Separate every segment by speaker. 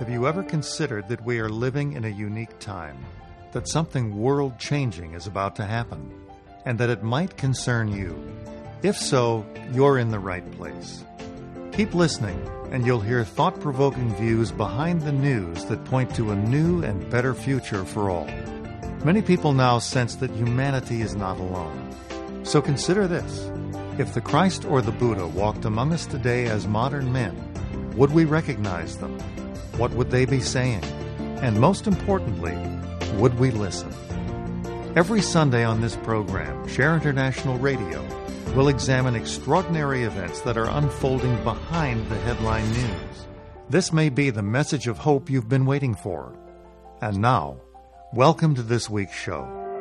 Speaker 1: Have you ever considered that we are living in a unique time, that something world-changing is about to happen, and that it might concern you? If so, you're in the right place. Keep listening, and you'll hear thought-provoking views behind the news that point to a new and better future for all. Many people now sense that humanity is not alone. So consider this. If the Christ or the Buddha walked among us today as modern men, would we recognize them? What would they be saying? And most importantly, would we listen? Every Sunday on this program, Share International Radio will examine extraordinary events that are unfolding behind the headline news. This may be the message of hope you've been waiting for. And now, welcome to this week's show.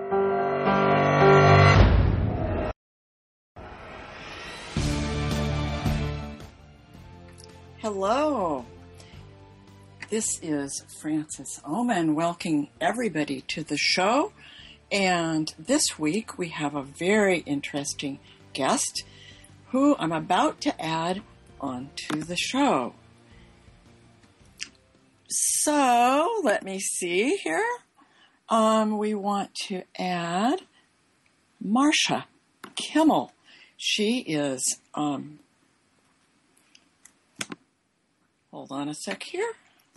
Speaker 2: Hello. This is Frances Oman welcoming everybody to the show. And this week we have a very interesting guest who I'm about to add onto the show. So let me see here. We want to add Marsha Kimmel. She is, hold on a sec here.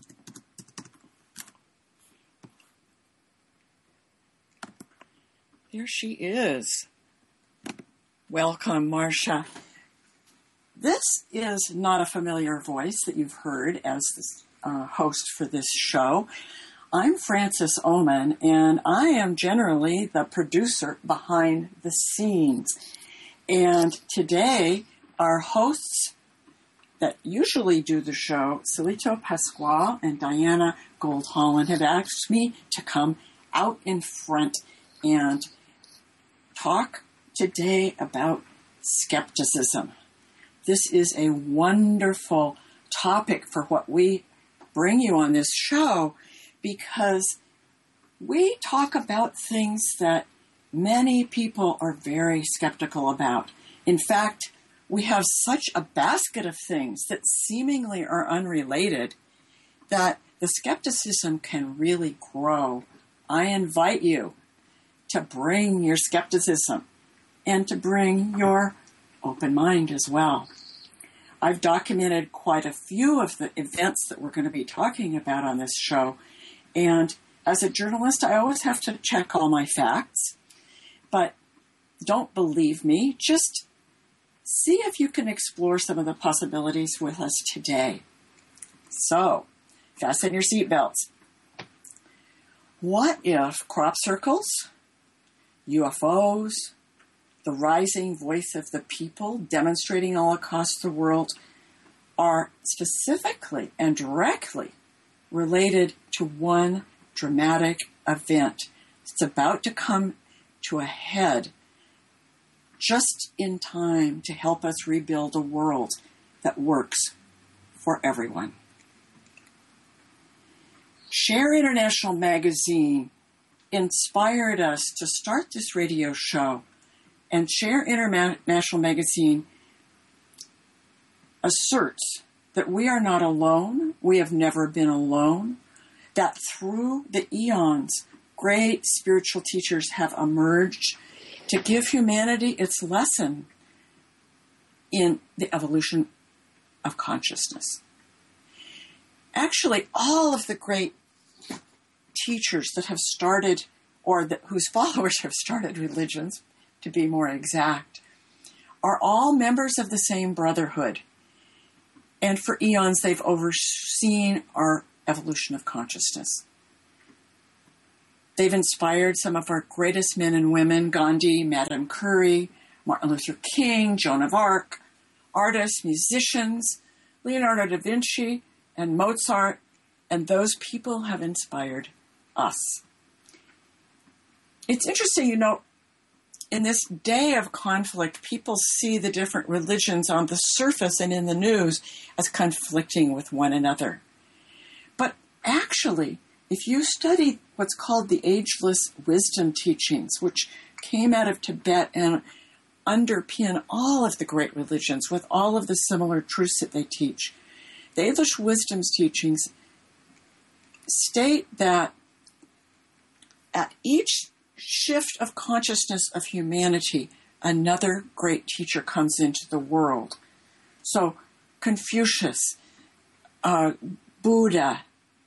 Speaker 2: There she is. Welcome, Marsha. This is not a familiar voice that you've heard as the host for this show. I'm Frances Oman, and I am generally the producer behind the scenes. And today, our hosts that usually do the show, Silito Pasquale and Diana Gold-Holland, have asked me to come out in front and talk today about skepticism. This is a wonderful topic for what we bring you on this show because we talk about things that many people are very skeptical about. In fact, we have such a basket of things that seemingly are unrelated that the skepticism can really grow. I invite you to bring your skepticism and to bring your open mind as well. I've documented quite a few of the events that we're going to be talking about on this show. And as a journalist, I always have to check all my facts. But don't believe me. Just see if you can explore some of the possibilities with us today. So, fasten your seatbelts. What if crop circles, UFOs, the rising voice of the people demonstrating all across the world are specifically and directly related to one dramatic event that's about to come to a head just in time to help us rebuild a world that works for everyone? Share International Magazine inspired us to start this radio show, and Share International Magazine asserts that we are not alone, we have never been alone, that through the eons, great spiritual teachers have emerged to give humanity its lesson in the evolution of consciousness. Actually, all of the great teachers that have started, or whose followers have started religions, to be more exact, are all members of the same brotherhood. And for eons, they've overseen our evolution of consciousness. They've inspired some of our greatest men and women: Gandhi, Madame Curie, Martin Luther King, Joan of Arc, artists, musicians, Leonardo da Vinci, and Mozart, and those people have inspired us. It's interesting, in this day of conflict, people see the different religions on the surface and in the news as conflicting with one another. But actually, if you study what's called the ageless wisdom teachings, which came out of Tibet and underpin all of the great religions with all of the similar truths that they teach, the ageless wisdom's teachings state that at each shift of consciousness of humanity, another great teacher comes into the world. So Confucius, Buddha,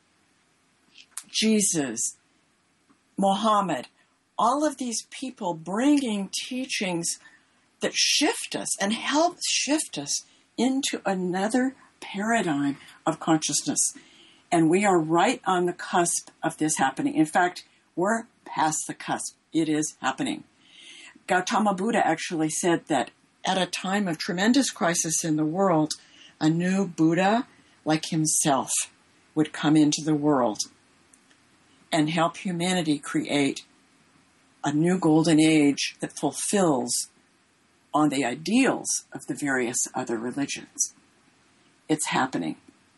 Speaker 2: Jesus, Muhammad, all of these people bringing teachings that shift us and help shift us into another paradigm of consciousness. And we are right on the cusp of this happening. In fact, we're past the cusp. It is happening. Gautama Buddha actually said that at a time of tremendous crisis in the world, a new Buddha like himself would come into the world and help humanity create a new golden age that fulfills on the ideals of the various other religions. It's happening.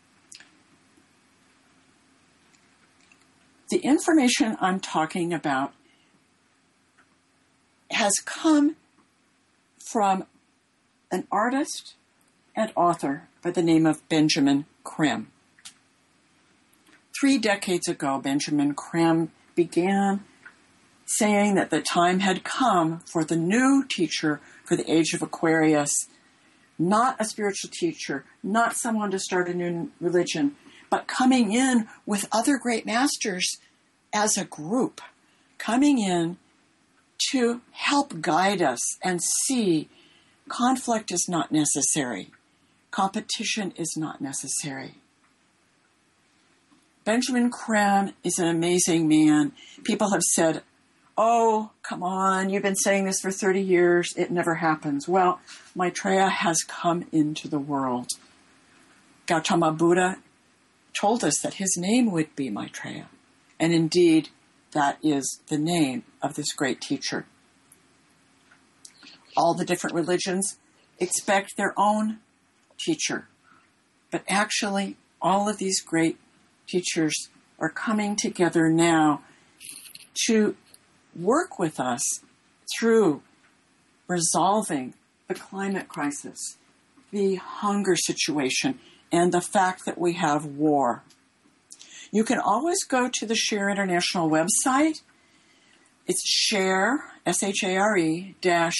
Speaker 2: The information I'm talking about has come from an artist and author by the name of Benjamin Creme. 3 decades ago, Benjamin Creme began saying that the time had come for the new teacher for the age of Aquarius, not a spiritual teacher, not someone to start a new religion, but coming in with other great masters as a group, coming in to help guide us and see conflict is not necessary. Competition is not necessary. Benjamin Creme is an amazing man. People have said, oh, come on, you've been saying this for 30 years. It never happens. Well, Maitreya has come into the world. Gautama Buddha told us that his name would be Maitreya. And indeed, that is the name of this great teacher. All the different religions expect their own teacher. But actually, all of these great teachers are coming together now to work with us through resolving the climate crisis, the hunger situation, and the fact that we have war. You can always go to the SHARE International website. It's share, S-H-A-R-E,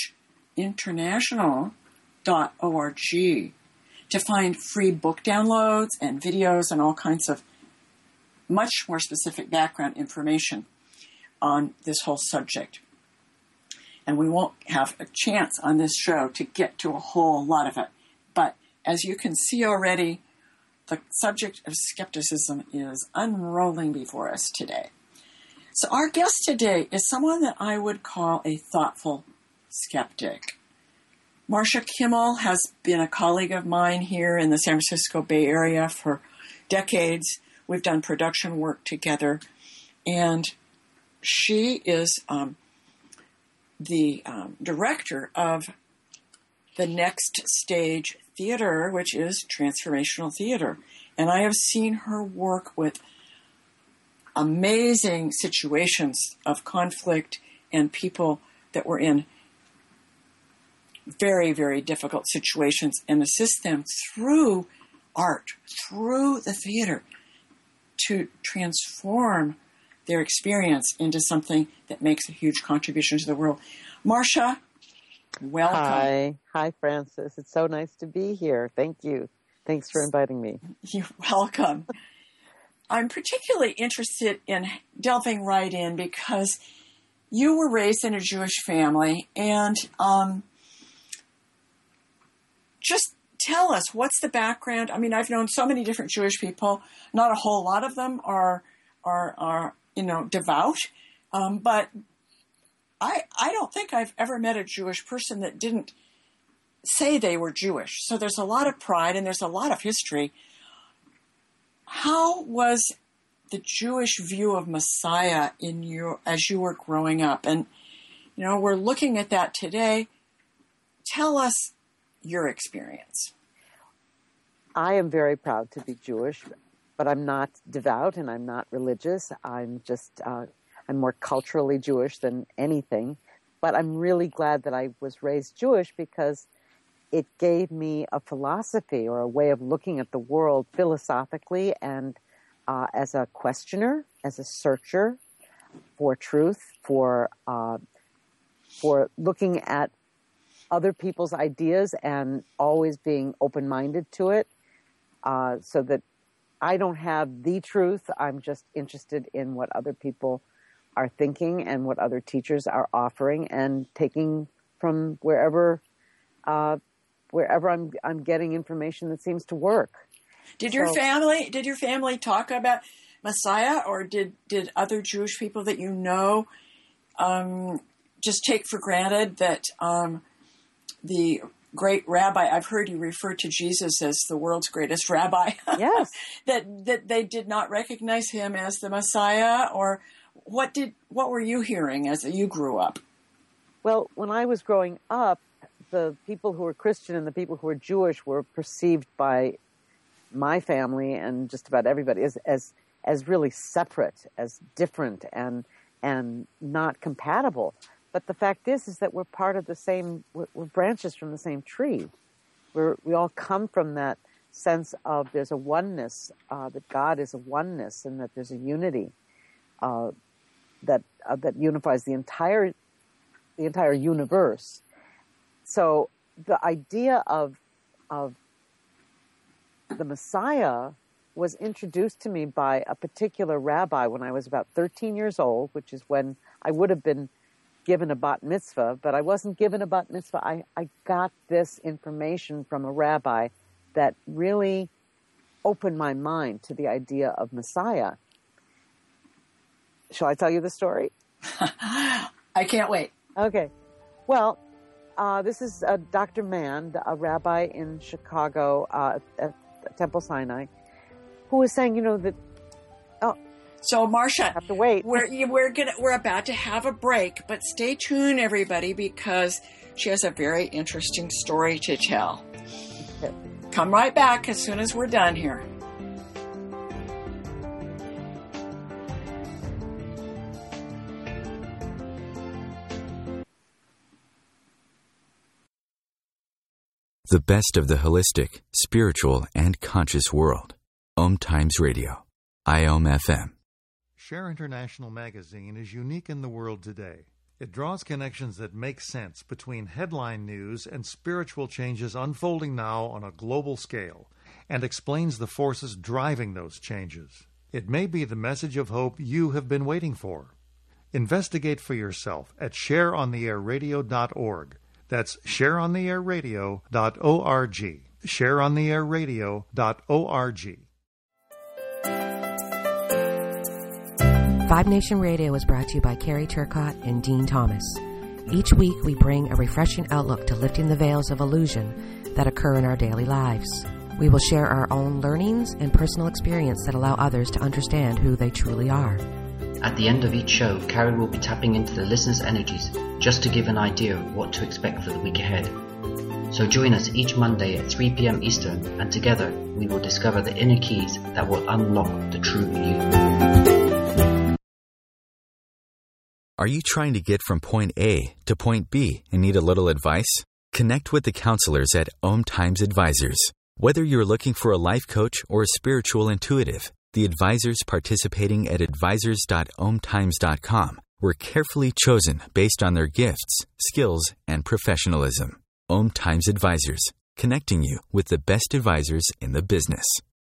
Speaker 2: international.org to find free book downloads and videos and all kinds of much more specific background information on this whole subject. And we won't have a chance on this show to get to a whole lot of it. But as you can see already, the subject of skepticism is unrolling before us today. So our guest today is someone that I would call a thoughtful skeptic. Marcia Kimmel has been a colleague of mine here in the San Francisco Bay Area for decades. We've done production work together, and she is the director of the Next Stage Theater, which is transformational theater. And I have seen her work with amazing situations of conflict and people that were in very, very difficult situations and assist them through art, through the theater, to transform their experience into something that makes a huge contribution to the world. Marcia, welcome.
Speaker 3: Hi, Frances. It's so nice to be here. Thank you. Thanks for inviting me.
Speaker 2: You're welcome. I'm particularly interested in delving right in because you were raised in a Jewish family, and just tell us, what's the background? I mean, I've known so many different Jewish people. Not a whole lot of them are devout, but I don't think I've ever met a Jewish person that didn't say they were Jewish. So there's a lot of pride and there's a lot of history. How was the Jewish view of Messiah as you were growing up? And, we're looking at that today. Tell us your experience.
Speaker 3: I am very proud to be Jewish, but I'm not devout and I'm not religious. I'm just, I'm more culturally Jewish than anything. But I'm really glad that I was raised Jewish because it gave me a philosophy or a way of looking at the world philosophically and as a questioner, as a searcher for truth, for looking at other people's ideas and always being open-minded to it, so that I don't have the truth. I'm just interested in what other people are thinking and what other teachers are offering, and taking from wherever I'm getting information that seems to work.
Speaker 2: Did your family talk about Messiah, or did other Jewish people that you know just take for granted that the great rabbi, I've heard you refer to Jesus as the world's greatest rabbi,
Speaker 3: yes,
Speaker 2: that they did not recognize him as the Messiah? Or what were you hearing as you grew up?
Speaker 3: Well, when I was growing up, the people who were Christian and the people who were Jewish were perceived by my family and just about everybody as really separate, as different, and not compatible. But the fact is that we're part of the same. We're branches from the same tree. We all come from that sense of there's a oneness, that God is a oneness, and that there's a unity that unifies the entire universe. So the idea of the Messiah was introduced to me by a particular rabbi when I was about 13 years old, which is when I would have been given a bat mitzvah, but I wasn't given a bat mitzvah. I got this information from a rabbi that really opened my mind to the idea of Messiah. Shall I tell you the story?
Speaker 2: I can't wait.
Speaker 3: Okay. Well, this is Dr. Mand, a rabbi in Chicago at Temple Sinai, who was saying, that. Oh,
Speaker 2: so Marcia,
Speaker 3: have to wait.
Speaker 2: We're about to have a break, but stay tuned, everybody, because she has a very interesting story to tell.
Speaker 3: Okay.
Speaker 2: Come right back as soon as we're done here.
Speaker 4: The best of the holistic, spiritual, and conscious world. Om Times Radio. IOM FM.
Speaker 1: Share International Magazine is unique in the world today. It draws connections that make sense between headline news and spiritual changes unfolding now on a global scale, and explains the forces driving those changes. It may be the message of hope you have been waiting for. Investigate for yourself at shareontheairradio.org. That's shareontheairradio.org. Shareontheairradio.org.
Speaker 5: Five Nation Radio is brought to you by Carrie Turcott and Dean Thomas. Each week we bring a refreshing outlook to lifting the veils of illusion that occur in our daily lives. We will share our own learnings and personal experience that allow others to understand who they truly are.
Speaker 6: At the end of each show, Carrie will be tapping into the listeners' energies just to give an idea of what to expect for the week ahead. So join us each Monday at 3 p.m. Eastern, and together we will discover the inner keys that will unlock the true you.
Speaker 4: Are you trying to get from point A to point B and need a little advice? Connect with the counselors at Om Times Advisors. Whether you're looking for a life coach or a spiritual intuitive, the advisors participating at advisors.omtimes.com were carefully chosen based on their gifts, skills, and professionalism. Om Times Advisors, connecting you with the best advisors in the business.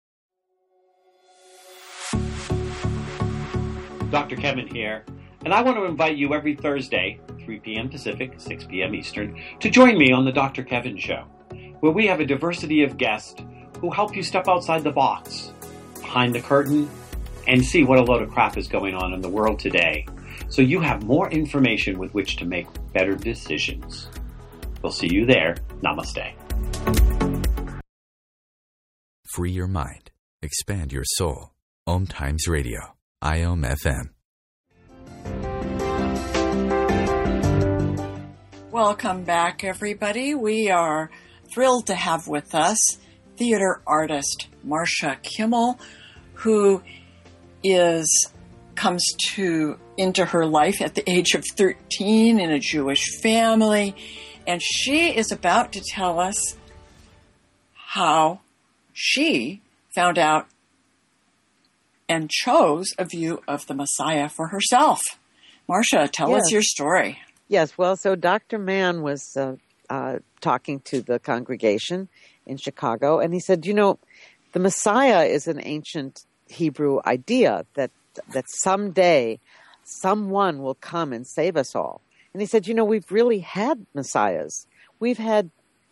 Speaker 7: Dr. Kevin here, and I want to invite you every Thursday, 3 p.m. Pacific, 6 p.m. Eastern, to join me on the Dr. Kevin Show, where we have a diversity of guests who help you step outside the box, behind the curtain, and see what a load of crap is going on in the world today, so you have more information with which to make better decisions. We'll see you there. Namaste.
Speaker 4: Free your mind. Expand your soul. Om Times Radio. IOM FM.
Speaker 2: Welcome back, everybody. We are thrilled to have with us theater artist Marcia Kimmel, who comes into her life at the age of 13 in a Jewish family, and she is about to tell us how she found out and chose a view of the Messiah for herself. Marcia, tell us your story.
Speaker 3: Yes, well, so Dr. Mann was talking to the congregation in Chicago, and he said, the Messiah is an ancient Hebrew idea that someday someone will come and save us all. And he said, we've really had messiahs. We've had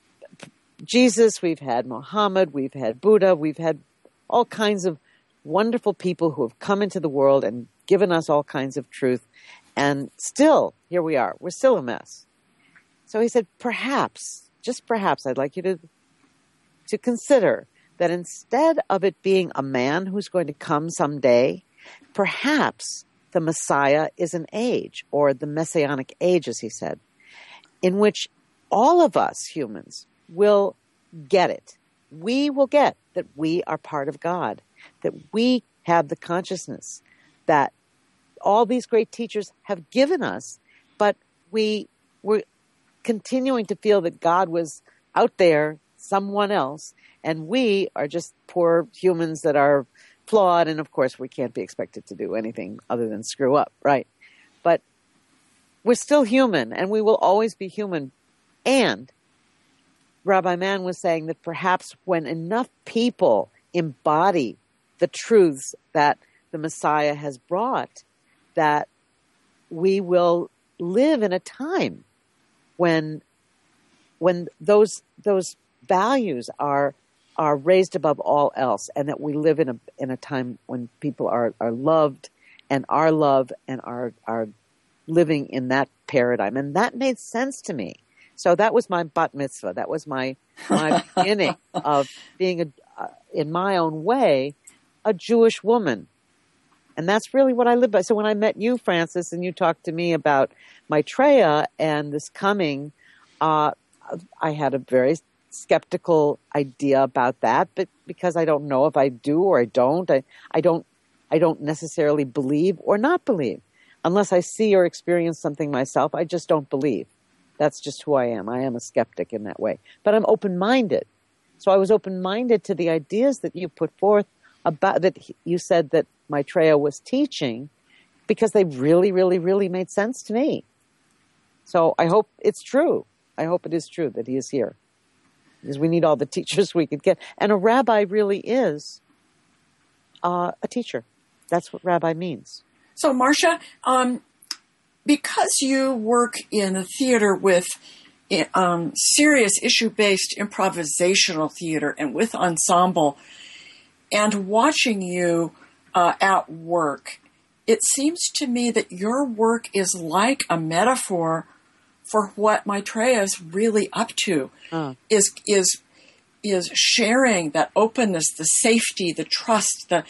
Speaker 3: Jesus, we've had Muhammad, we've had Buddha, we've had all kinds of wonderful people who have come into the world and given us all kinds of truth. And still, here we are. We're still a mess. So he said, perhaps, just perhaps, I'd like you to consider that instead of it being a man who's going to come someday, perhaps the Messiah is an age, or the Messianic age, as he said, in which all of us humans will get it. We will get that we are part of God, that we have the consciousness that all these great teachers have given us, but we were continuing to feel that God was out there, someone else, and we are just poor humans that are flawed, and of course we can't be expected to do anything other than screw up, right? But we're still human, and we will always be human. And Rabbi Mann was saying that perhaps when enough people embody the truths that the Messiah has brought, that we will live in a time when those values are raised above all else, and that we live in a time when people are loved and are loved and are living in that paradigm. And that made sense to me. So that was my bat mitzvah. That was my beginning of being, in my own way, a Jewish woman. And that's really what I live by. So when I met you, Frances, and you talked to me about Maitreya and this coming, I had a very skeptical idea about that, but because I don't know if I do or I don't, I don't necessarily believe or not believe. Unless I see or experience something myself, I just don't believe. That's just who I am. I am a skeptic in that way. But I'm open-minded. So I was open-minded to the ideas that you put forth about, that you said that Maitreya was teaching, because they really, really, really made sense to me. So I hope it's true. I hope it is true that he is here, because we need all the teachers we could get. And a rabbi really is a teacher. That's what rabbi means.
Speaker 2: So, Marcia, because you work in a theater with serious issue-based improvisational theater and with ensemble, and watching you at work, it seems to me that your work is like a metaphor for what Maitreya is really up to, is sharing that openness, the safety, the trust, the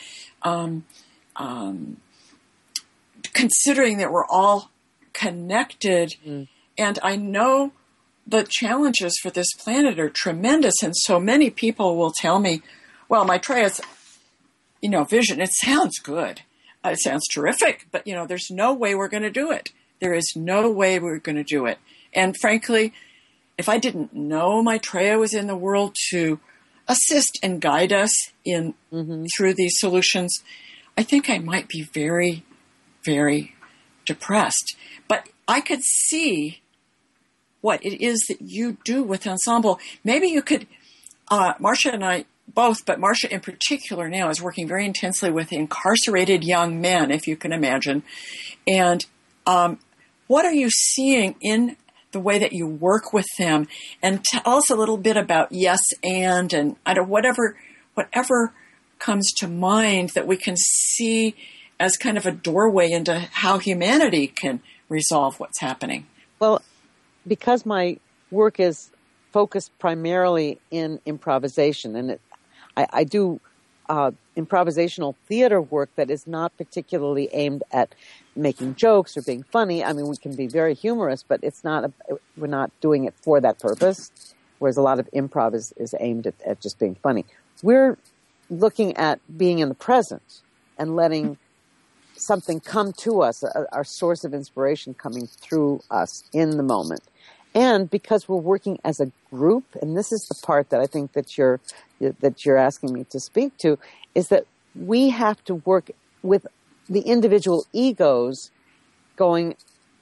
Speaker 2: considering that we're all connected. And I know the challenges for this planet are tremendous, and so many people will tell me, well, Maitreya's, vision, it sounds good. It sounds terrific, but, there's no way we're going to do it. There is no way we're going to do it. And frankly, if I didn't know Maitreya was in the world to assist and guide us in through these solutions, I think I might be very, very depressed. But I could see what it is that you do with ensemble. Maybe you could, Marcia and I both, but Marcia in particular now is working very intensely with incarcerated young men, if you can imagine. And what are you seeing in the way that you work with them? And tell us a little bit about yes and I don't, whatever comes to mind that we can see as kind of a doorway into how humanity can resolve what's happening.
Speaker 3: Well, because my work is focused primarily in improvisation, and I do improvisational theater work that is not particularly aimed at making jokes or being funny. I mean, we can be very humorous, but it's not. We're not doing it for that purpose. Whereas a lot of improv is aimed at just being funny. We're looking at being in the present and letting something come to us, our source of inspiration coming through us in the moment. And because we're working as a group, and this is the part that I think that you're asking me to speak to, is that we have to work with the individual egos going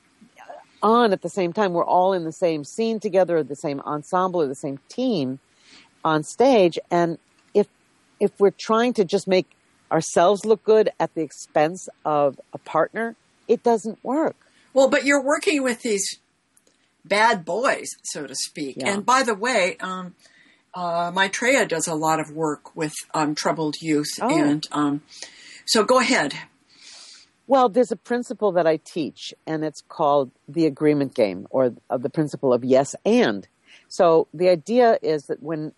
Speaker 3: on at the same time. We're all in the same scene together, or the same ensemble, or the same team on stage. And if we're trying to just make ourselves look good at the expense of a partner, it doesn't work.
Speaker 2: Well, but you're working with these bad boys, so to speak.
Speaker 3: Yeah.
Speaker 2: And by the way, Maitreya does a lot of work with troubled youth.
Speaker 3: Oh.
Speaker 2: And so go ahead.
Speaker 3: Well, there's a principle that I teach, and it's called the agreement game, or the principle of yes and. So the idea is that when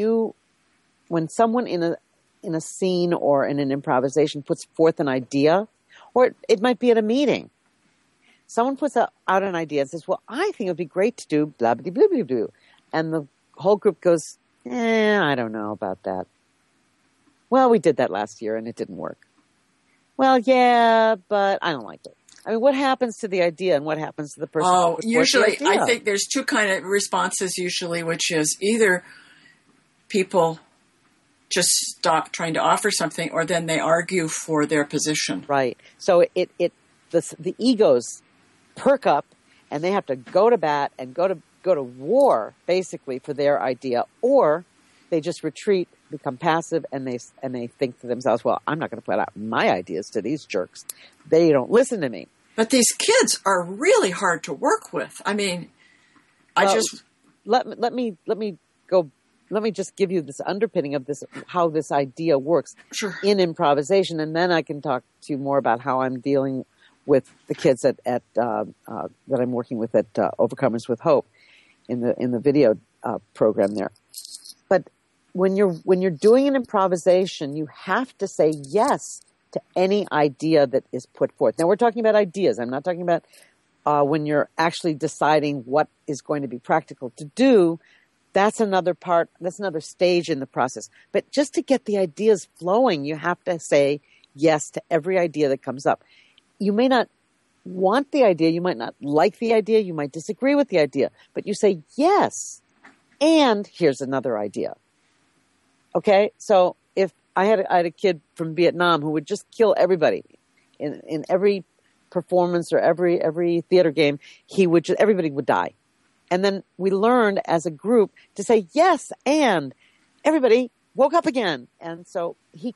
Speaker 3: someone in a scene or in an improvisation puts forth an idea, or it might be at a meeting, someone puts out an idea and says, well, I think it would be great to do blah, blah, blah, blah, blah. And the whole group goes, I don't know about that. Well, we did that last year and it didn't work. Well, yeah, but I don't like it. I mean, what happens to the idea and what happens to the person?
Speaker 2: Oh, usually, I think there's two kind of responses usually, which is either people just stop trying to offer something, or then they argue for their position.
Speaker 3: Right. So the egos perk up, and they have to go to bat and go to war basically for their idea, or they just retreat, become passive, and they think to themselves, well, I'm not going to put out my ideas to these jerks. They don't listen to me.
Speaker 2: But these kids are really hard to work with. I mean, let
Speaker 3: me just give you this underpinning of this, how this idea works in improvisation, and then I can talk to you more about how I'm dealing with the kids that I'm working with at Overcomers with Hope in the video program there. But when you're doing an improvisation, you have to say yes to any idea that is put forth. Now we're talking about ideas. I'm not talking about when you're actually deciding what is going to be practical to do. That's another part. That's another stage in the process. But just to get the ideas flowing, you have to say yes to every idea that comes up. You may not want the idea. You might not like the idea. You might disagree with the idea. But you say yes. And here's another idea. Okay? So if I had a kid from Vietnam who would just kill everybody in every performance or every theater game, everybody would die. And then we learned as a group to say yes, and everybody woke up again. And so he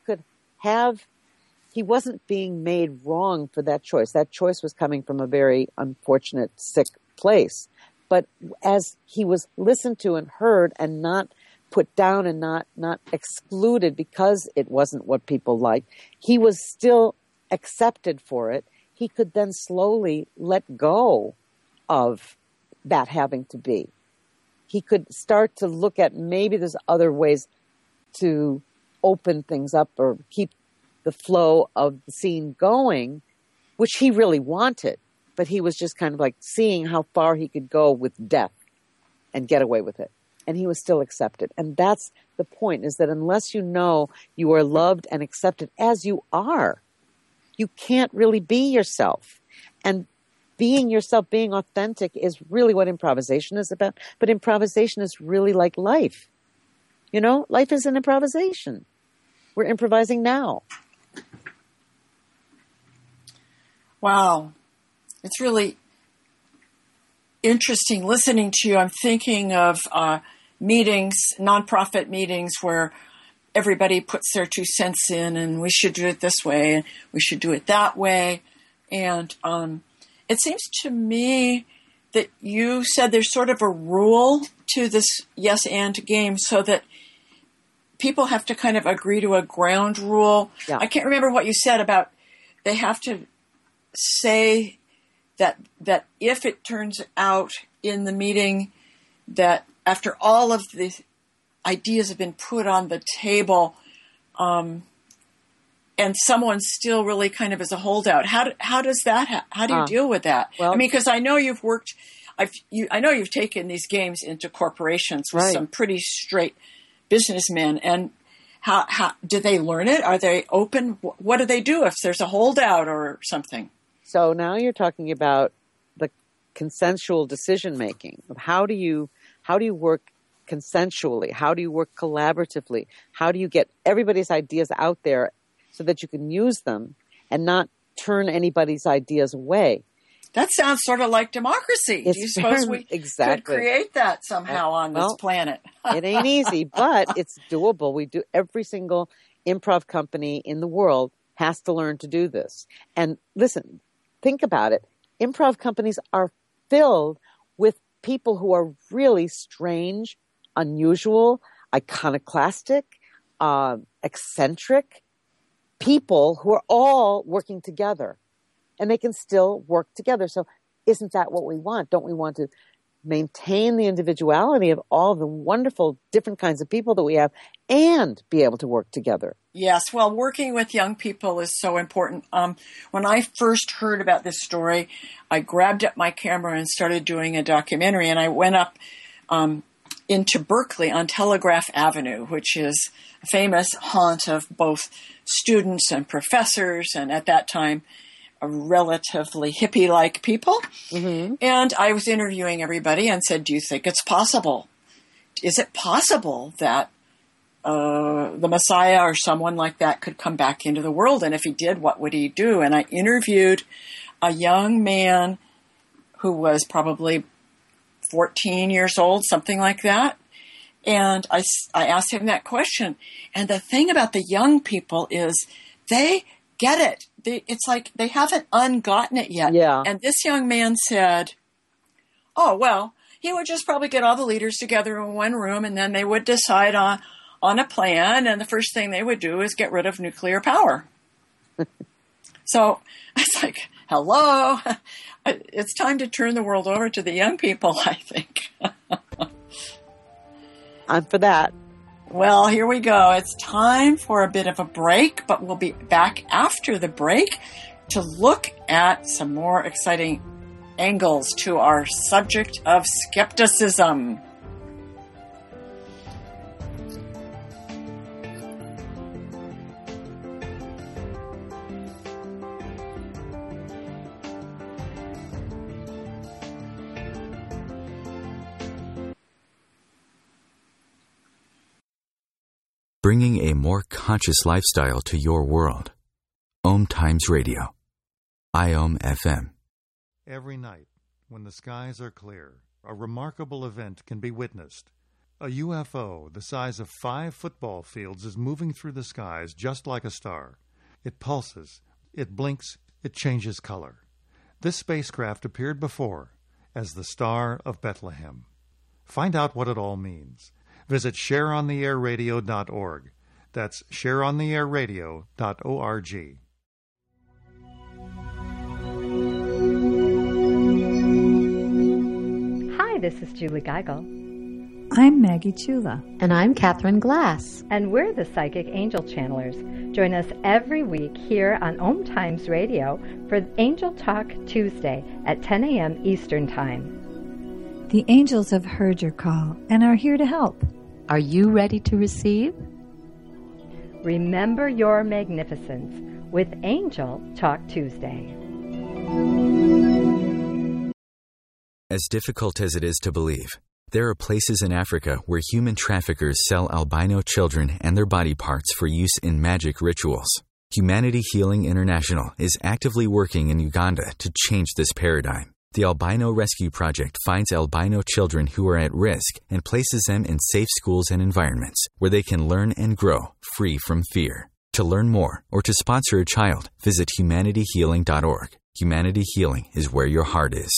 Speaker 3: wasn't being made wrong for that choice. That choice was coming from a very unfortunate, sick place. But as he was listened to and heard and not put down and not excluded because it wasn't what people liked, he was still accepted for it. He could then slowly let go of that having to be. He could start to look at maybe there's other ways to open things up or keep the flow of the scene going, which he really wanted, but he was just kind of like seeing how far he could go with death and get away with it. And he was still accepted. And that's the point, is that unless you know you are loved and accepted as you are, you can't really be yourself. And being yourself, being authentic is really what improvisation is about. But improvisation is really like life. You know, life is an improvisation. We're improvising now.
Speaker 2: Wow. It's really interesting listening to you. I'm thinking of meetings, nonprofit meetings where everybody puts their 2 cents in, and we should do it this way and we should do it that way. And it seems to me that you said there's sort of a rule to this yes and game, so that people have to kind of agree to a ground rule. Yeah. I can't remember what you said about they have to say that if it turns out in the meeting that after all of the ideas have been put on the table, and someone still really kind of is a holdout, how does that how do you deal with that? Well, I mean, because I know you've worked, I know you've taken these games into corporations with some pretty straight businessmen, and how do they learn it? Are they open? What do they do if there's a holdout or something?
Speaker 3: So now you're talking about the consensual decision making. How do you work consensually? How do you work collaboratively? How do you get everybody's ideas out there so that you can use them and not turn anybody's ideas away.
Speaker 2: That sounds sort of like democracy. Do you suppose we could create that somehow on this planet?
Speaker 3: It ain't easy, but it's doable. Every single improv company in the world has to learn to do this. And listen, think about it. Improv companies are filled with people who are really strange, unusual, iconoclastic, eccentric people who are all working together. And they can still work together. So isn't that what we want? Don't we want to maintain the individuality of all the wonderful different kinds of people that we have and be able to work together?
Speaker 2: Yes. Well, working with young people is so important. When I first heard about this story, I grabbed up my camera and started doing a documentary. And I went up into Berkeley on Telegraph Avenue, which is a famous haunt of both students and professors. And at that time, relatively hippie-like people. Mm-hmm. And I was interviewing everybody and said, do you think it's possible? Is it possible that the Messiah or someone like that could come back into the world? And if he did, what would he do? And I interviewed a young man who was probably 14 years old, something like that. And I asked him that question. And the thing about the young people is they get it. It's like they haven't ungotten it yet.
Speaker 3: Yeah.
Speaker 2: And this young man said, oh, well, he would just probably get all the leaders together in one room and then they would decide on a plan. And the first thing they would do is get rid of nuclear power. So it's like, hello, it's time to turn the world over to the young people, I think.
Speaker 3: I'm for that.
Speaker 2: Well, here we go. It's time for a bit of a break, but we'll be back after the break to look at some more exciting angles to our subject of skepticism.
Speaker 4: Bringing a more conscious lifestyle to your world. Om Times Radio. IOM FM.
Speaker 1: Every night, when the skies are clear, a remarkable event can be witnessed. A UFO the size of 5 football fields is moving through the skies just like a star. It pulses, it blinks, it changes color. This spacecraft appeared before as the Star of Bethlehem. Find out what it all means. Visit shareontheairradio.org. That's shareontheairradio.org.
Speaker 8: Hi, this is Julie Geigel.
Speaker 9: I'm Maggie Chula.
Speaker 10: And I'm Catherine Glass.
Speaker 8: And we're the Psychic Angel Channelers. Join us every week here on Om Times Radio for Angel Talk Tuesday at 10 a.m. Eastern Time.
Speaker 9: The angels have heard your call and are here to help.
Speaker 10: Are you ready to receive?
Speaker 8: Remember your magnificence with Angel Talk Tuesday.
Speaker 4: As difficult as it is to believe, there are places in Africa where human traffickers sell albino children and their body parts for use in magic rituals. Humanity Healing International is actively working in Uganda to change this paradigm. The Albino Rescue Project finds albino children who are at risk and places them in safe schools and environments where they can learn and grow free from fear. To learn more or to sponsor a child, visit humanityhealing.org. Humanity Healing is where your heart is.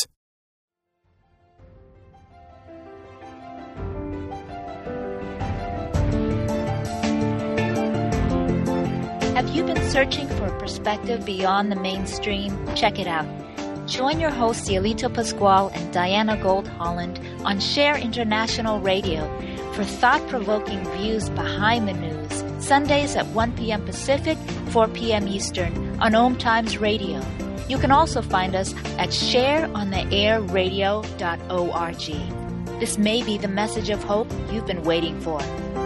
Speaker 11: Have you been searching for a perspective beyond the mainstream? Check it out. Join your hosts Yelito Pascual and Diana Gold Holland on Share International Radio for thought-provoking views behind the news, Sundays at 1 p.m. Pacific, 4 p.m. Eastern on Om Times Radio. You can also find us at shareontheairradio.org. This may be the message of hope you've been waiting for.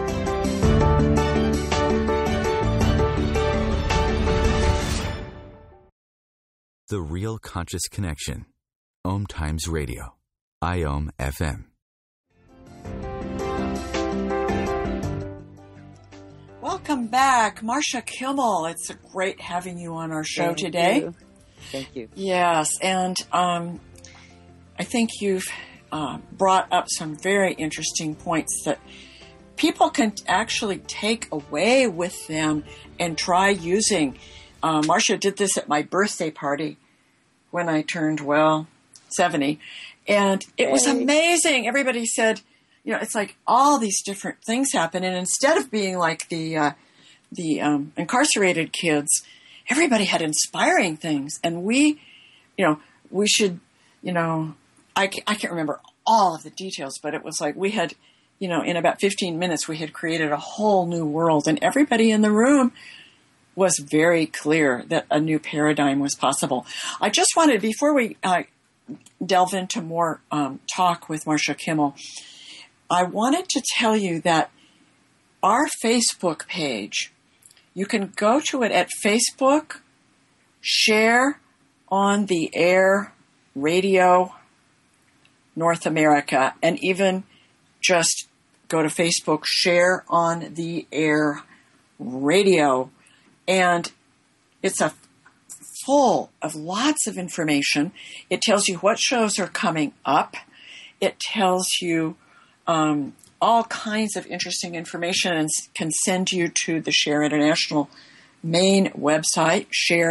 Speaker 4: The Real Conscious Connection. Om Times Radio. IOM FM.
Speaker 2: Welcome back, Marcia Kimmel. It's great having you on our show today.
Speaker 3: Thank you.
Speaker 2: Yes, and I think you've brought up some very interesting points that people can actually take away with them and try using. Marcia did this at my birthday party when I turned, 70. And it was amazing. Everybody said, it's like all these different things happen. And instead of being like the incarcerated kids, everybody had inspiring things. And we should, I can't remember all of the details, but it was like we had, in about 15 minutes, we had created a whole new world. And everybody in the room was very clear that a new paradigm was possible. I just wanted, before we delve into more talk with Marcia Kimmel, I wanted to tell you that our Facebook page, you can go to it at Facebook, Share on the Air Radio North America, and even just go to Facebook, Share on the Air Radio. And it's full of lots of information. It tells you what shows are coming up. It tells you all kinds of interesting information and can send you to the Share International main website,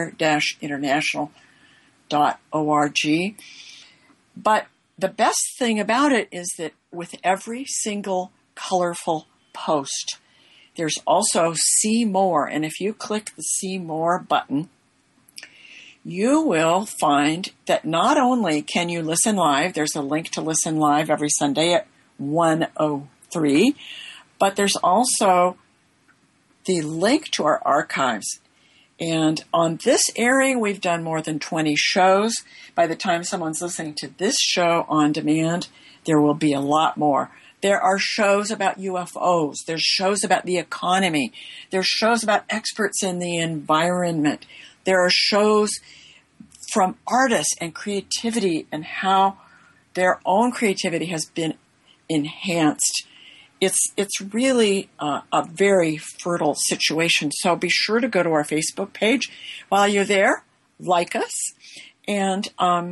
Speaker 2: share-international.org. But the best thing about it is that with every single colorful post, there's also See More. And if you click the See More button, you will find that not only can you listen live, there's a link to listen live every Sunday at 1:03, but there's also the link to our archives. And on this airing, we've done more than 20 shows. By the time someone's listening to this show on demand, there will be a lot more. There are shows about UFOs. There's shows about the economy. There's shows about experts in the environment. There are shows from artists and creativity and how their own creativity has been enhanced. It's really a very fertile situation. So be sure to go to our Facebook page. While you're there, like us. And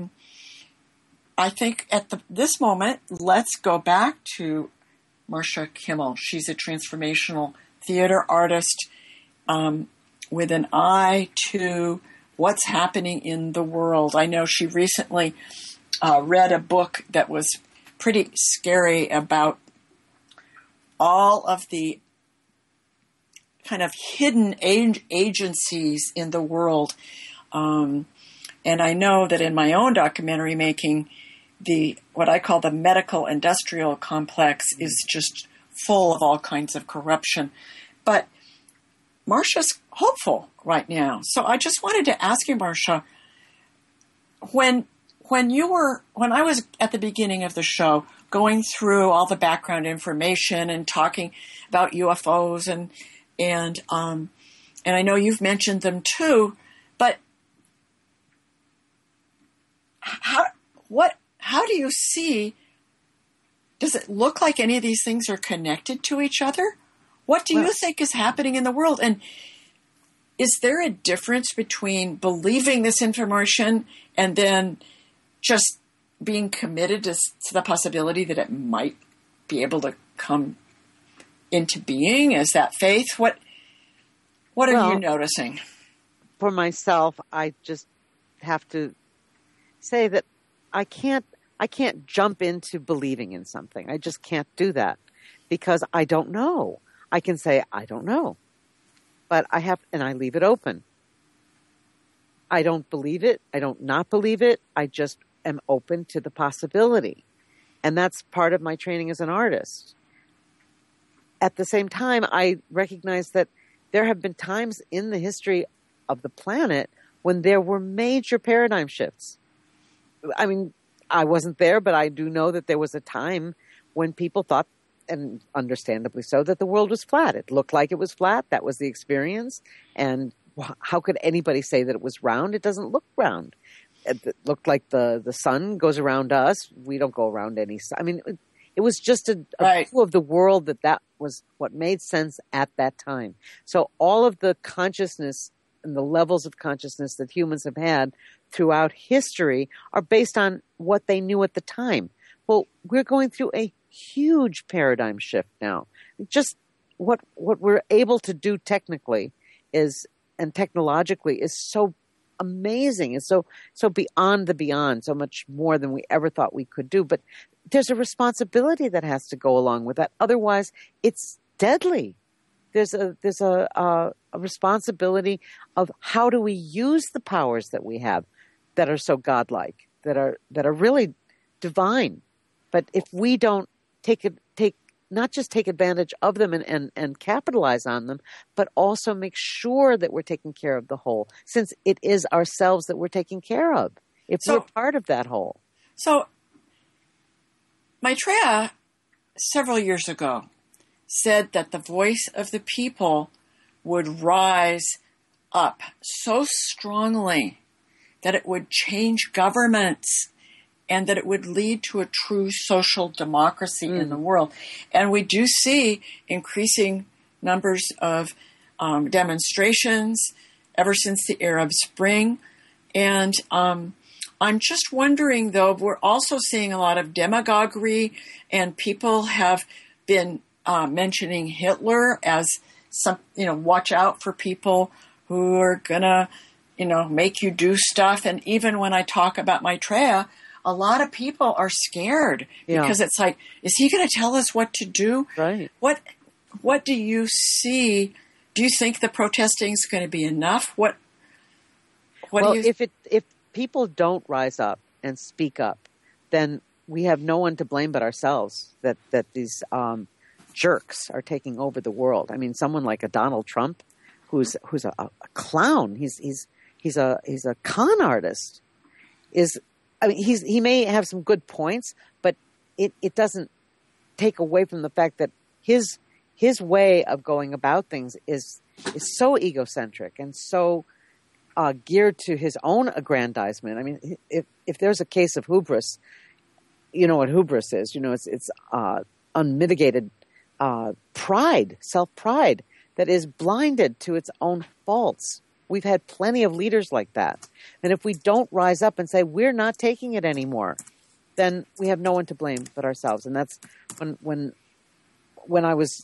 Speaker 2: I think at this moment, let's go back to Marcia Kimmel. She's a transformational theater artist with an eye to what's happening in the world. I know she recently read a book that was pretty scary about all of the kind of hidden agencies in the world. And I know that in my own documentary making, what I call the medical industrial complex is just full of all kinds of corruption. But Marcia's hopeful right now. So I just wanted to ask you, Marcia, when I was at the beginning of the show going through all the background information and talking about UFOs and I know you've mentioned them too, but how do you see, does it look like any of these things are connected to each other? What do you think is happening in the world? And is there a difference between believing this information and then just being committed to the possibility that it might be able to come into being? Is that faith? What are you noticing?
Speaker 3: For myself, I just have to say that I can't jump into believing in something. I just can't do that because I don't know. I can say, I don't know, but and I leave it open. I don't believe it. I don't not believe it. I just am open to the possibility. And that's part of my training as an artist. At the same time, I recognize that there have been times in the history of the planet when there were major paradigm shifts. I mean, I wasn't there, but I do know that there was a time when people thought, and understandably so, that the world was flat. It looked like it was flat. That was the experience. And how could anybody say that it was round? It doesn't look round. It looked like the sun goes around us. We don't go around any sun. I mean, It was just a view of the world that was what made sense at that time. So all of the consciousness and the levels of consciousness that humans have had throughout history are based on what they knew at the time. Well, we're going through a huge paradigm shift now. Just what we're able to do technically and technologically is so amazing. It's so beyond the beyond, so much more than we ever thought we could do. But there's a responsibility that has to go along with that. Otherwise, it's deadly. There's a responsibility of how do we use the powers that we have that are so godlike, that are really divine. But if we don't not just take advantage of them and capitalize on them, but also make sure that we're taking care of the whole, since it is ourselves that we're taking care of, if we're part of that whole.
Speaker 2: So Maitreya, several years ago, said that the voice of the people would rise up so strongly that it would change governments and that it would lead to a true social democracy in the world. And we do see increasing numbers of demonstrations ever since the Arab Spring. And I'm just wondering, though, we're also seeing a lot of demagoguery, and people have been mentioning Hitler as watch out for people who are going to, make you do stuff. And even when I talk about Maitreya, a lot of people are scared because it's like, is he going to tell us what to do?
Speaker 3: Right.
Speaker 2: What do you see? Do you think the protesting is going to be enough?
Speaker 3: If people don't rise up and speak up, then we have no one to blame but ourselves that these jerks are taking over the world. I mean, someone like a Donald Trump, who's a clown. He's a con artist. He may have some good points, but it doesn't take away from the fact that his way of going about things is so egocentric and so geared to his own aggrandizement. I mean, if there's a case of hubris, you know what hubris is. It's unmitigated pride, self-pride that is blinded to its own faults. We've had plenty of leaders like that. And if we don't rise up and say, we're not taking it anymore, then we have no one to blame but ourselves. And that's when I was,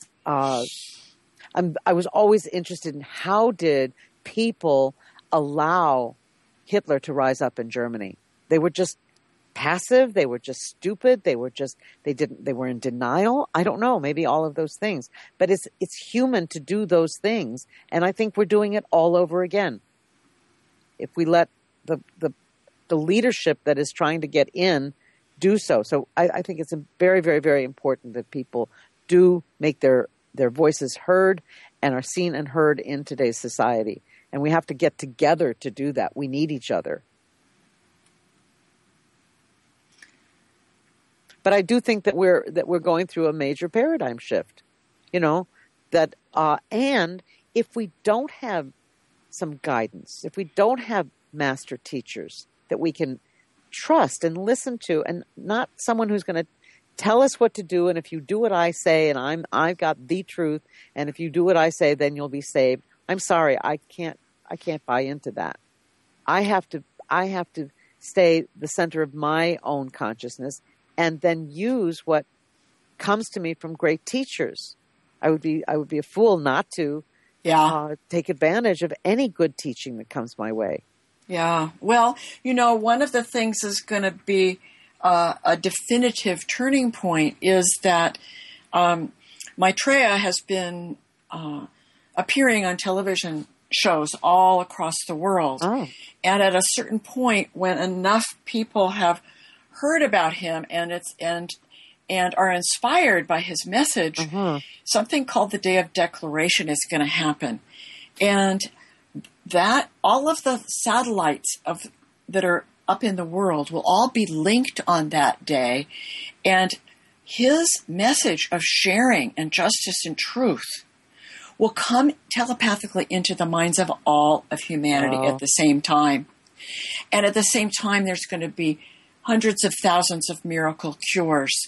Speaker 3: I was always interested in how did people allow Hitler to rise up in Germany? They were just passive. They were just stupid. They were in denial. I don't know, maybe all of those things, but it's human to do those things. And I think we're doing it all over again. If we let the leadership that is trying to get in do so. So I think it's very, very, very important that people do make their voices heard and are seen and heard in today's society. And we have to get together to do that. We need each other. But I do think that we're going through a major paradigm shift, and if we don't have some guidance, if we don't have master teachers that we can trust and listen to, and not someone who's going to tell us what to do, and if you do what I say, and I've got the truth, and if you do what I say, then you'll be saved. I'm sorry, I can't buy into that. I have to stay the center of my own consciousness, and then use what comes to me from great teachers. I would be a fool not to take advantage of any good teaching that comes my way.
Speaker 2: Yeah. Well, one of the things is going to be a definitive turning point is that Maitreya has been appearing on television shows all across the world. Oh. And at a certain point, when enough people have heard about him and are inspired by his message, something called the Day of Declaration is going to happen. And that all of the satellites that are up in the world will all be linked on that day. And his message of sharing and justice and truth will come telepathically into the minds of all of humanity at the same time. And at the same time, there's going to be hundreds of thousands of miracle cures.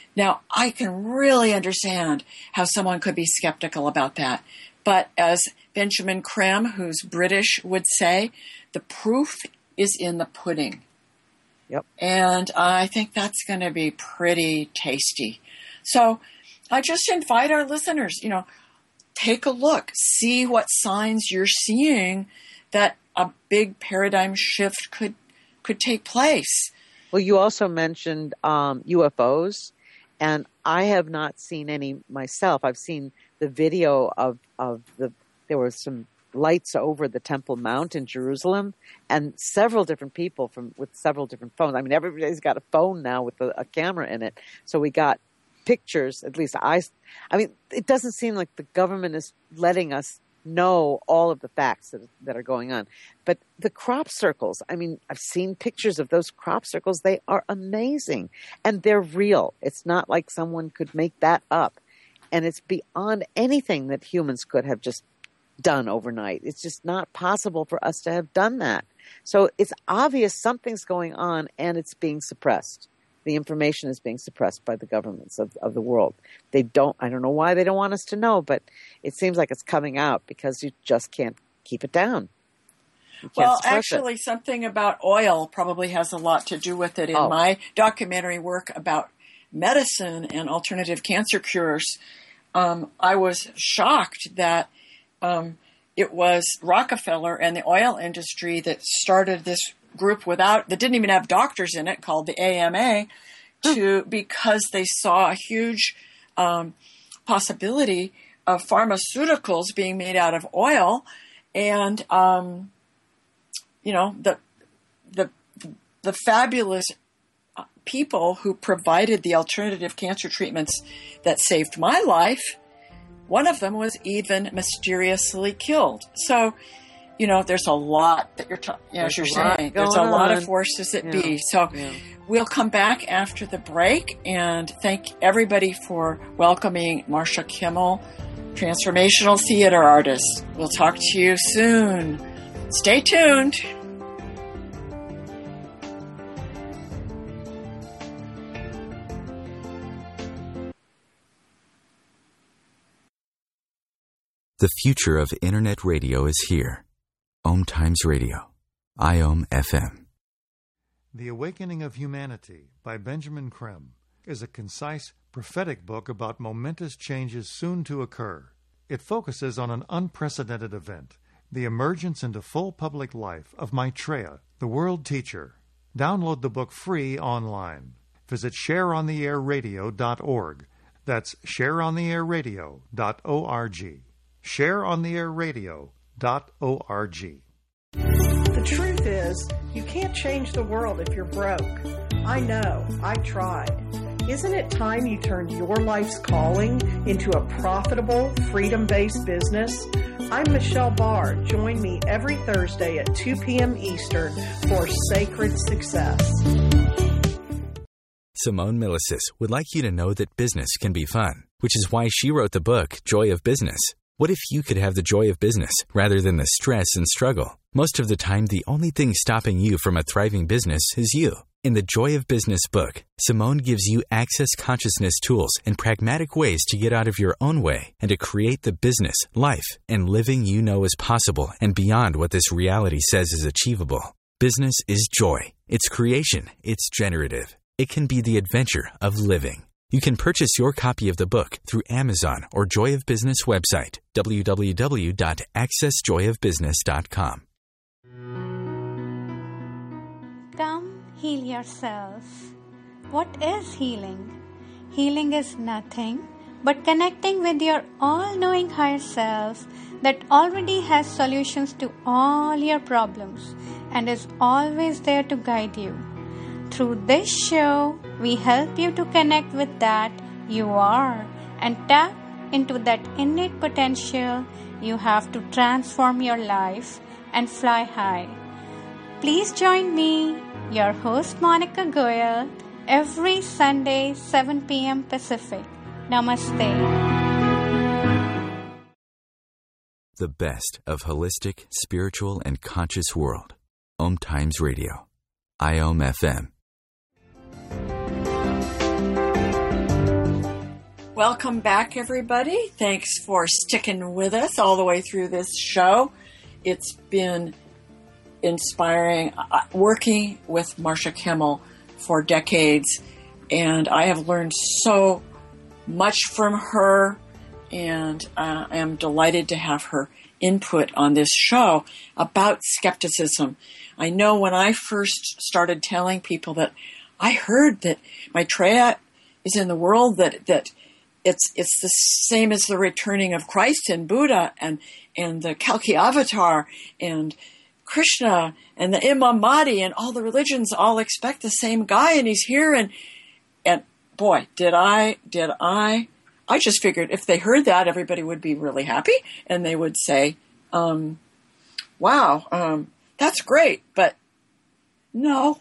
Speaker 2: Now, I can really understand how someone could be skeptical about that. But as Benjamin Creme, who's British, would say, the proof is in the pudding.
Speaker 3: Yep.
Speaker 2: And I think that's going to be pretty tasty. So I just invite our listeners, take a look, see what signs you're seeing that a big paradigm shift could take place.
Speaker 3: Well, you also mentioned UFOs, and I have not seen any myself. I've seen the video of there were some lights over the Temple Mount in Jerusalem, and several different people with several different phones. I mean, everybody's got a phone now with a camera in it. So we got pictures, at least I mean, it doesn't seem like the government is letting us know all of the facts that are going on. But the crop circles, I mean, I've seen pictures of those crop circles. They are amazing, and they're real. It's not like someone could make that up. And it's beyond anything that humans could have just done overnight. It's just not possible for us to have done that. So it's obvious something's going on, and it's being suppressed. The information is being suppressed by the governments of the world. I don't know why they don't want us to know, but it seems like it's coming out because you just can't keep it down.
Speaker 2: Well, actually, something about oil probably has a lot to do with it. In my documentary work about medicine and alternative cancer cures, I was shocked that it was Rockefeller and the oil industry that started this group that didn't even have doctors in it, called the AMA, because they saw a huge possibility of pharmaceuticals being made out of oil, and the fabulous people who provided the alternative cancer treatments that saved my life. One of them was even mysteriously killed. So, there's a lot that as you're saying, there's a lot of forces at be. So we'll come back after the break, and thank everybody for welcoming Marcia Kimmel, transformational theater artist. We'll talk to you soon. Stay tuned.
Speaker 4: The future of Internet radio is here. Om Times Radio. IOM FM.
Speaker 1: The Awakening of Humanity by Benjamin Creme is a concise, prophetic book about momentous changes soon to occur. It focuses on an unprecedented event, the emergence into full public life of Maitreya, the world teacher. Download the book free online. Visit shareontheairradio.org. That's shareontheairradio.org. shareontheairradio.org.
Speaker 12: The truth is, you can't change the world if you're broke. I know, I tried. Isn't it time you turned your life's calling into a profitable, freedom-based business? I'm Michelle Barr. Join me every Thursday at 2 p.m. Eastern for Sacred Success.
Speaker 4: Simone Milasas would like you to know that business can be fun, which is why she wrote the book, Joy of Business. What if you could have the joy of business rather than the stress and struggle? Most of the time, the only thing stopping you from a thriving business is you. In the Joy of Business book, Simone gives you access consciousness tools and pragmatic ways to get out of your own way and to create the business, life, and living you know is possible and beyond what this reality says is achievable. Business is joy. It's creation. It's generative. It can be the adventure of living. You can purchase your copy of the book through Amazon or Joy of Business website, www.accessjoyofbusiness.com.
Speaker 13: Come heal yourself. What is healing? Healing is nothing but connecting with your all-knowing higher self that already has solutions to all your problems and is always there to guide you. Through this show, we help you to connect with that you are and tap into that innate potential you have to transform your life and fly high. Please join me, your host Monica Goyal, every Sunday, 7 p.m. Pacific. Namaste.
Speaker 4: The best of holistic, spiritual, and conscious world. Om Times Radio. IOM FM.
Speaker 2: Welcome back, everybody. Thanks for sticking with us all the way through this show. It's been inspiring working with Marcia Kimmel for decades, and I have learned so much from her, and I am delighted to have her input on this show about skepticism. I know when I first started telling people that I heard that Maitreya is in the world, that it's the same as the returning of Christ and Buddha and the Kalki Avatar and Krishna and the Imam Mahdi and all the religions all expect the same guy, and he's here, and boy, did I just figured if they heard that, everybody would be really happy and they would say, wow, that's great, but no,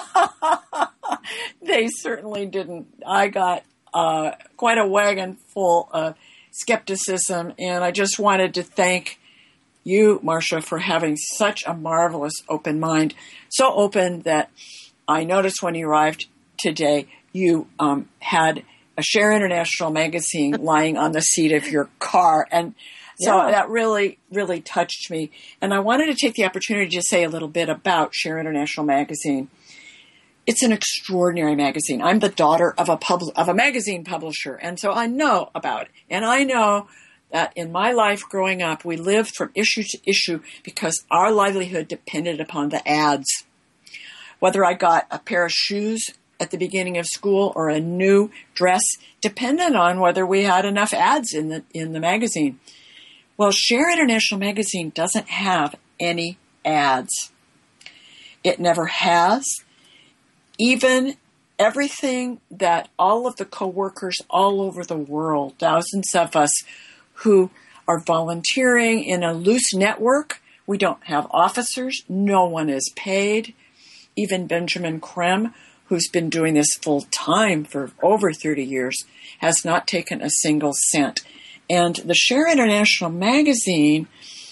Speaker 2: they certainly didn't. I got quite a wagon full of skepticism, and I just wanted to thank you, Marcia, for having such a marvelous open mind. So open that I noticed when you arrived today, you had a Share International magazine lying on the seat of your car, and so that really, really touched me. And I wanted to take the opportunity to say a little bit about Share International magazine. It's an extraordinary magazine. I'm the daughter of a magazine publisher, and so I know about it. And I know that in my life growing up, we lived from issue to issue because our livelihood depended upon the ads. Whether I got a pair of shoes at the beginning of school or a new dress depended on whether we had enough ads in the magazine. Well, Share International magazine doesn't have any ads. It never has. Even everything that all of the co-workers all over the world, thousands of us who are volunteering in a loose network, we don't have officers, no one is paid. Even Benjamin Creme, who's been doing this full time for over 30 years, has not taken a single cent. And the Share International magazine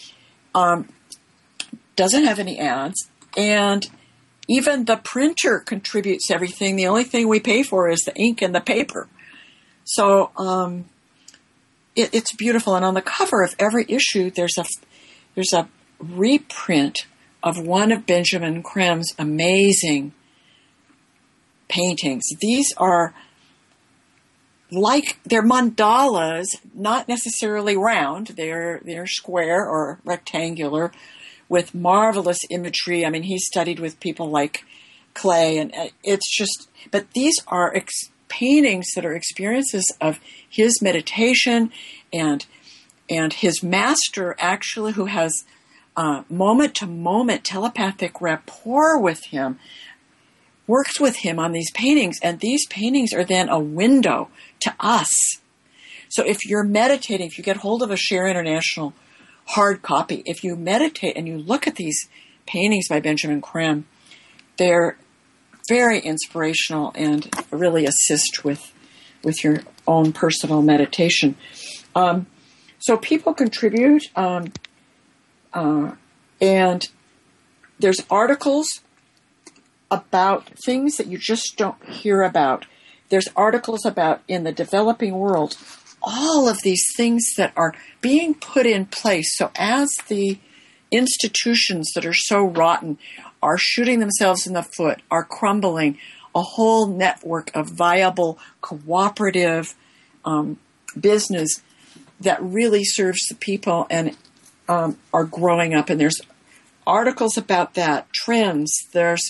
Speaker 2: doesn't have any ads, and even the printer contributes everything. The only thing we pay for is the ink and the paper. So it's beautiful. And on the cover of every issue, there's a reprint of one of Benjamin Creme's amazing paintings. These are they're mandalas, not necessarily round. They're square or rectangular, with marvelous imagery. I mean, he studied with people like Klee, and it's just, but these are paintings that are experiences of his meditation and his master, actually, who has moment-to-moment telepathic rapport with him, works with him on these paintings, and these paintings are then a window to us. So if you're meditating, if you get hold of a Share International hard copy, if you meditate and you look at these paintings by Benjamin Creme, they're very inspirational and really assist with your own personal meditation. So people contribute, and there's articles about things that you just don't hear about. There's articles about, in the developing world, all of these things that are being put in place. So as the institutions that are so rotten are shooting themselves in the foot, are crumbling, a whole network of viable, cooperative business that really serves the people and are growing up. And there's articles about that, trends. There's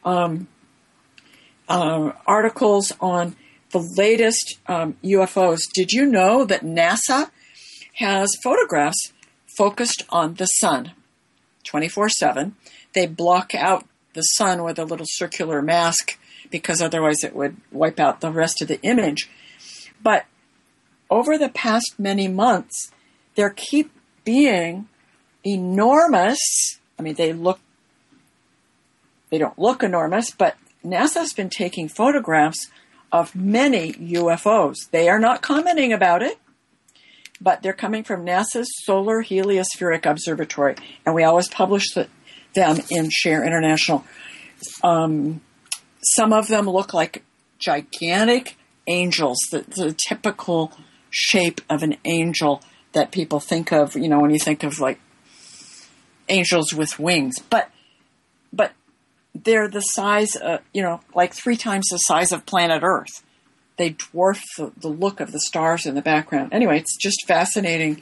Speaker 2: articles on the latest UFOs. Did you know that NASA has photographs focused on the sun 24/7? They block out the sun with a little circular mask because otherwise it would wipe out the rest of the image. But over the past many months, there keep being enormous, I mean, they don't look enormous, but NASA's been taking photographs of many UFOs. They are not commenting about it, but they're coming from NASA's Solar Heliospheric Observatory, and we always publish them in Share International. Some of them look like gigantic angels, the typical shape of an angel that people think of, you know, when you think of like angels with wings. But they're the size, you know, like 3 times the size of planet Earth. They dwarf the look of the stars in the background. Anyway, it's just fascinating.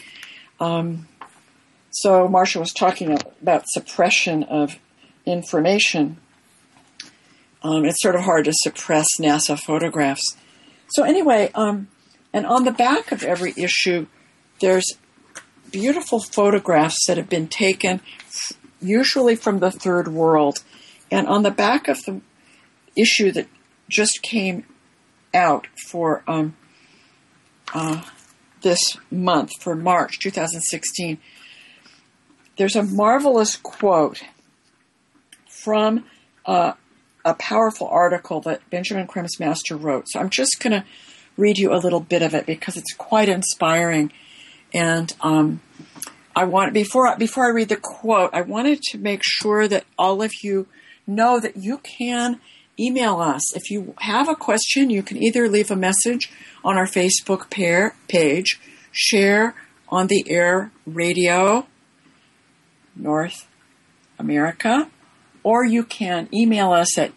Speaker 2: So Marcia was talking about suppression of information. It's sort of hard to suppress NASA photographs. So anyway, and on the back of every issue, there's beautiful photographs that have been taken, usually from the third world. And on the back of the issue that just came out for this month, for March 2016, there's a marvelous quote from a powerful article that Benjamin Kremsmaster wrote. So I'm just going to read you a little bit of it because it's quite inspiring. And I want before I read the quote, I wanted to make sure that all of you know that you can email us. If you have a question, you can either leave a message on our Facebook page, Share on the Air Radio North America, or you can email us at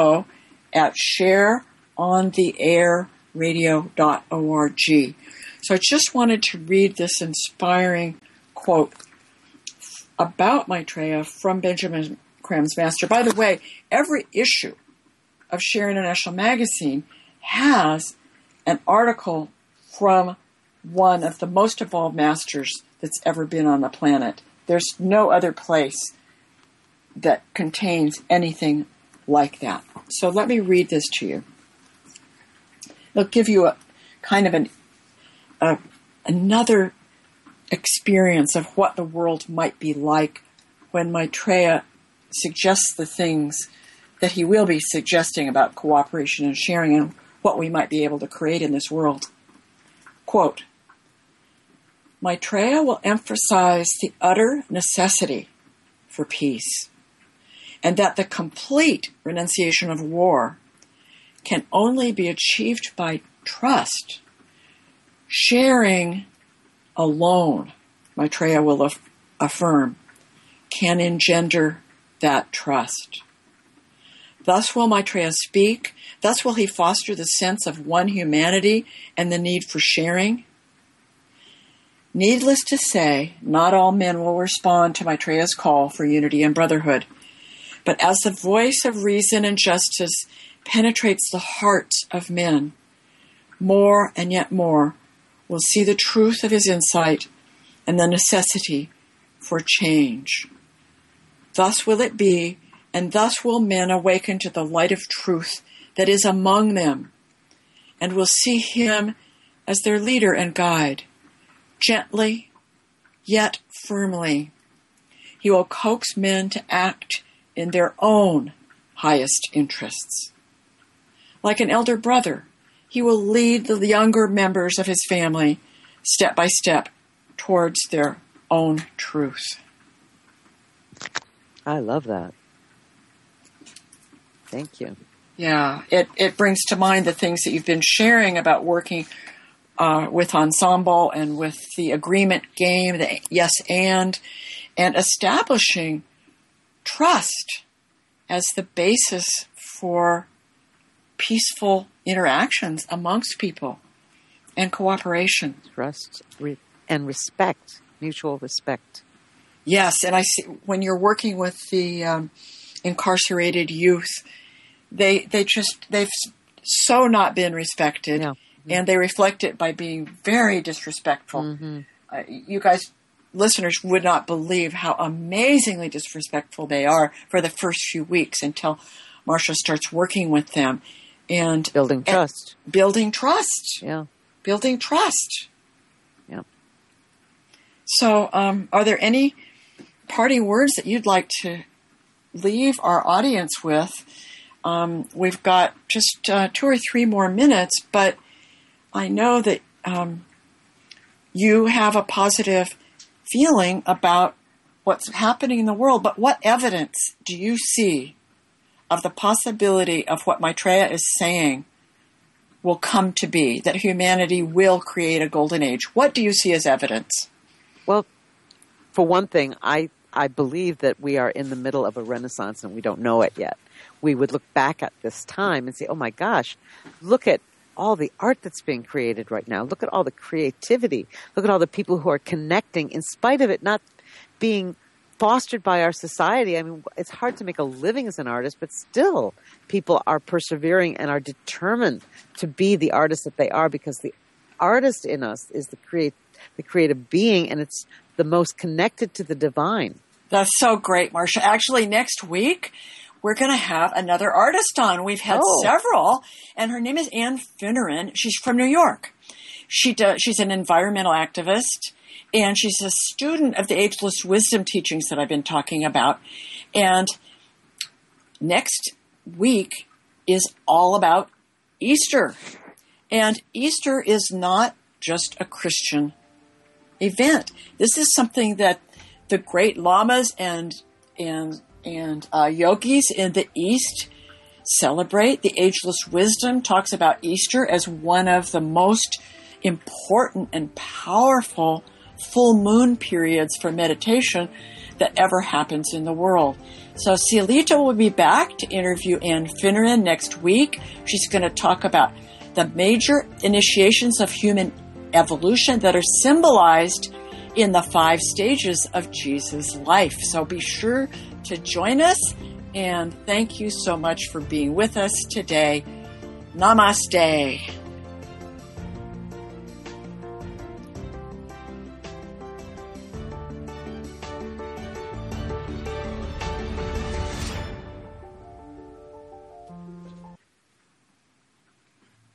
Speaker 2: info@shareontheairradio.org. So I just wanted to read this inspiring quote about Maitreya from Benjamin Kremsmaster. By the way, every issue of Share International Magazine has an article from one of the most evolved masters that's ever been on the planet. There's no other place that contains anything like that. So let me read this to you. It'll give you a kind of another experience of what the world might be like when Maitreya suggests the things that he will be suggesting about cooperation and sharing and what we might be able to create in this world. Quote, Maitreya will emphasize the utter necessity for peace, and that the complete renunciation of war can only be achieved by trust. Sharing alone, Maitreya will affirm, can engender that trust. Thus will Maitreya speak, thus will he foster the sense of one humanity and the need for sharing. Needless to say, not all men will respond to Maitreya's call for unity and brotherhood. But as the voice of reason and justice penetrates the hearts of men, more and yet more will see the truth of his insight and the necessity for change. Thus will it be, and thus will men awaken to the light of truth that is among them, and will see him as their leader and guide. Gently, yet firmly, he will coax men to act in their own highest interests. Like an elder brother, he will lead the younger members of his family step by step towards their own truth.
Speaker 3: I love that. Thank you.
Speaker 2: Yeah, it brings to mind the things that you've been sharing about working with Ensemble and with the agreement game, the yes and establishing trust as the basis for peaceful interactions amongst people and cooperation.
Speaker 3: Trust and respect, mutual respect.
Speaker 2: Yes, and I see when you're working with the incarcerated youth, they've so not been respected, yeah. And they reflect it by being very disrespectful. Mm-hmm. You guys, listeners, would not believe how amazingly disrespectful they are for the first few weeks until Marcia starts working with them and
Speaker 3: building trust.
Speaker 2: Building trust.
Speaker 3: Yeah.
Speaker 2: Building trust.
Speaker 3: Yeah.
Speaker 2: So, are there any parting words that you'd like to leave our audience with? We've got just 2 or 3 more minutes, but I know that you have a positive feeling about what's happening in the world, but what evidence do you see of the possibility of what Maitreya is saying will come to be, that humanity will create a golden age? What do you see as evidence?
Speaker 3: Well, for one thing, I believe that we are in the middle of a renaissance and we don't know it yet. We would look back at this time and say, oh my gosh, look at all the art that's being created right now. Look at all the creativity. Look at all the people who are connecting in spite of it not being fostered by our society. I mean, it's hard to make a living as an artist, but still people are persevering and are determined to be the artists that they are, because the artist in us is the creative being, and it's the most connected to the divine.
Speaker 2: That's so great, Marcia. Actually, next week, we're going to have another artist on. We've had several, and her name is Ann Finneran. She's from New York. She's an environmental activist, and she's a student of the Ageless Wisdom teachings that I've been talking about. And next week is all about Easter. And Easter is not just a Christian event. This is something that the great lamas and yogis in the East celebrate. The Ageless Wisdom talks about Easter as one of the most important and powerful full moon periods for meditation that ever happens in the world. So Cielito will be back to interview Ann Finneran next week. She's going to talk about the major initiations of human evolution that are symbolized in the 5 stages of Jesus' life. So be sure to join us, and thank you so much for being with us today. Namaste.